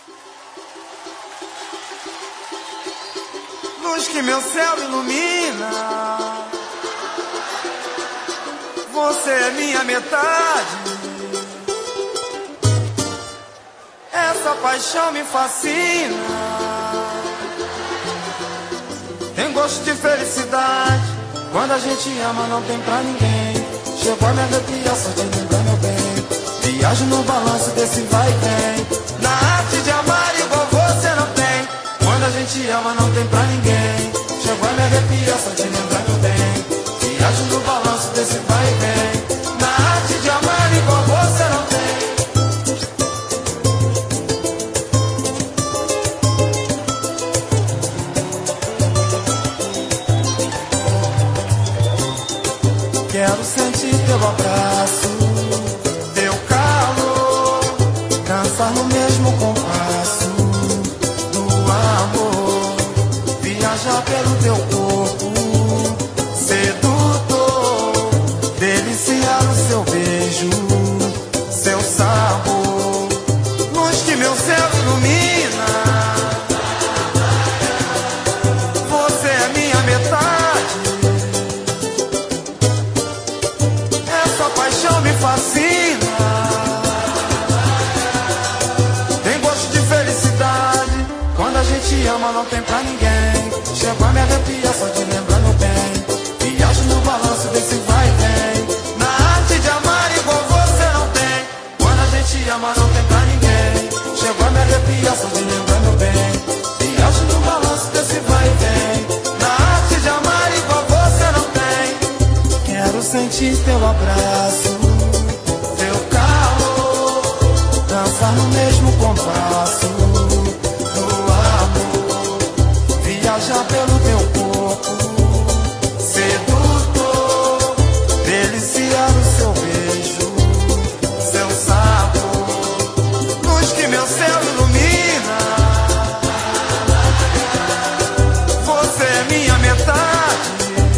Luz que meu céu ilumina, você é minha metade. Essa paixão me fascina, tem gosto de felicidade. Quando a gente ama não tem pra ninguém. Chegou a me arrepiar só de lembrar, meu bem. Viajo no balanço desse vai e vem. Na arte de amar igual você não tem. Quando a gente ama não tem pra ninguém. Chegou a me arrepiar só de lembrar, meu bem. Viajo no balanço desse vai e vem. Na arte de amar igual você não tem. Quero sentir teu abraço, teu calor, dançar no mesmo compasso do amor, viajar pelo teu corpo sedutor, deliciar o seu beijo, seu sabor, luz que meu céu ilumina, você é minha metade. Me fascina, tem gosto de felicidade. Quando a gente ama não tem pra ninguém. Chego a me arrepiar só de lembrar, meu bem. Viajo no balanço desse vai e vem. Na arte de amar igual você não tem. Quando a gente ama não tem pra ninguém. Chego a me arrepiar só de lembrar, meu bem. Viajo no balanço desse vai e vem. Na arte de amar igual você não tem. Quero sentir teu abraço, dançar no mesmo compasso do amor, viajar pelo teu corpo sedutor, deliciar o seu beijo, seu sabor, luz que meu céu ilumina, você é minha metade.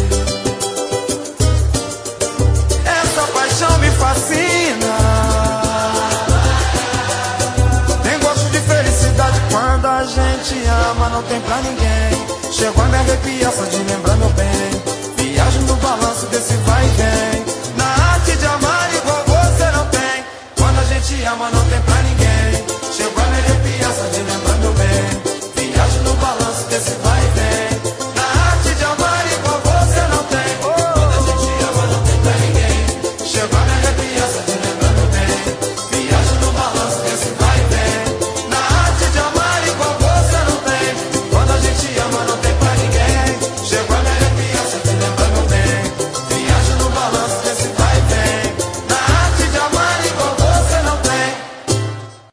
Essa paixão me fascina, quando a gente ama não tem pra ninguém. Chego a me arrepiar só de lembrar, meu bem. Viajo no balanço desse vai e vem. Na arte de amar igual você não tem. Quando a gente ama não tem pra